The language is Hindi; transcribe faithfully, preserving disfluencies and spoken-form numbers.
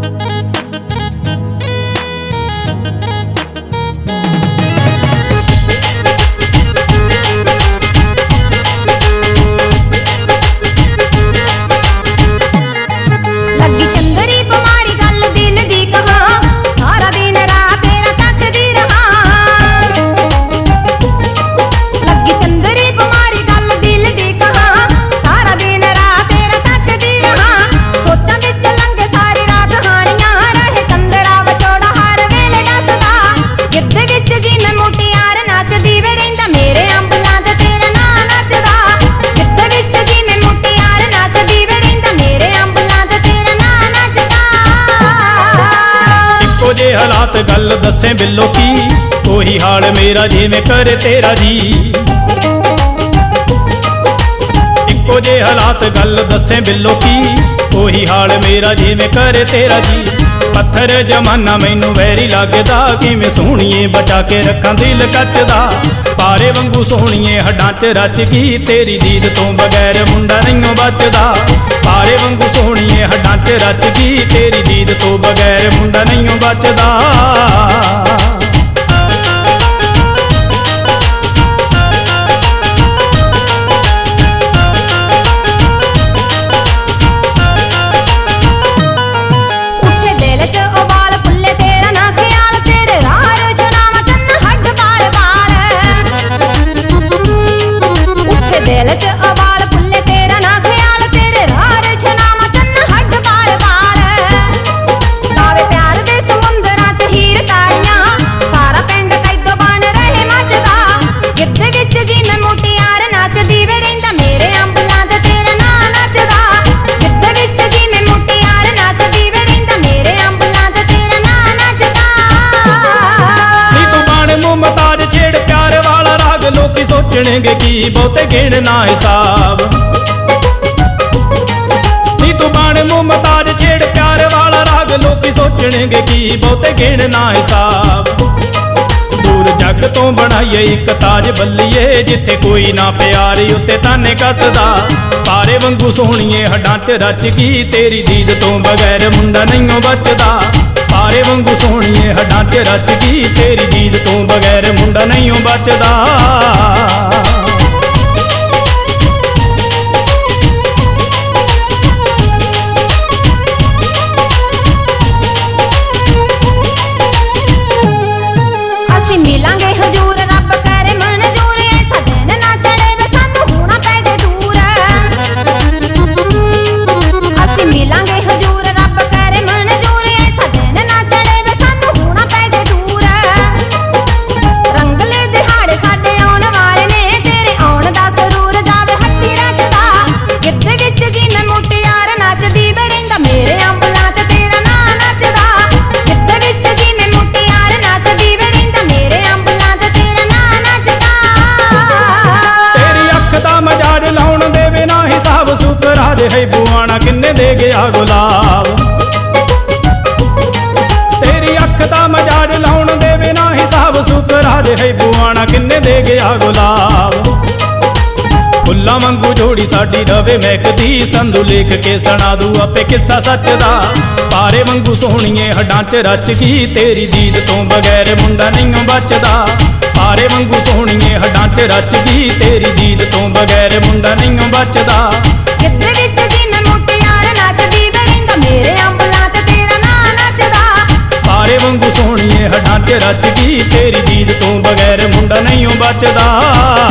हालात गल दसे बिल्लो की ओही हाल मेरा जिवें करे तेरा जी। इक्को जे हालात गल दसे बिल्लो की ओही हाल मेरा जिवें करे तेरा जी। पत्थर जमाना मैनू वैरी लगदा किवें सोहणीए बचा के रखां दिल कचदा। पारे वांगू सोहणीए हड्डां च रच गई तेरी दीद तो बगैर मुंडा नहीं बचदा। पारे वांगू सोहणीए हड्डां च रच गई तेरी दीद तो बगैर मुंडा नहीं बचदा। सोचणगे की बहुते गिण ना हिसाब। नी तू बण मुमताज छेड़ प्यार वाला राग लोकी सोचणगे की बहुते गिण ना हिसाब। दूर जग तो बनाइए एक ताज बल्लीए जिथे कोई ना प्यारी उत्ते ताने कसदा। पारे वांगू सोहणीए हड्डां च रच गई तेरी दीद तो बगैर मुंडा नहीं बचदा। पारे वांगू सोहणीए हड्डां च रच गई तेरी दीद तो बगैर मुंडा नहीं बचदा। है बुआना किन्ने दे गया गुलाब। तेरी अख दा मजाज लाउण दे बिना हिसाब सुकरा दे है बुआना किन्ने दे गया गुलाब। फुल्लां वांगू जोड़ी साडी रवे महकदी संधू लिख के सुणा दू आपे किस्सा सच दा। पारे वांगू सोहणीए हड्डां च रच गई तेरी दीद तो बगैर मुंडा नहीं बचदा। पारे वांगू सोहणीए हड्डां च रच गई तेरी दीद तो बगैर मुंडा नहीं बचदा। पारे वांगू सोहणीए हड्डां च रच गई तेरी दीद तो बगैर मुंडा नहीं बचदा।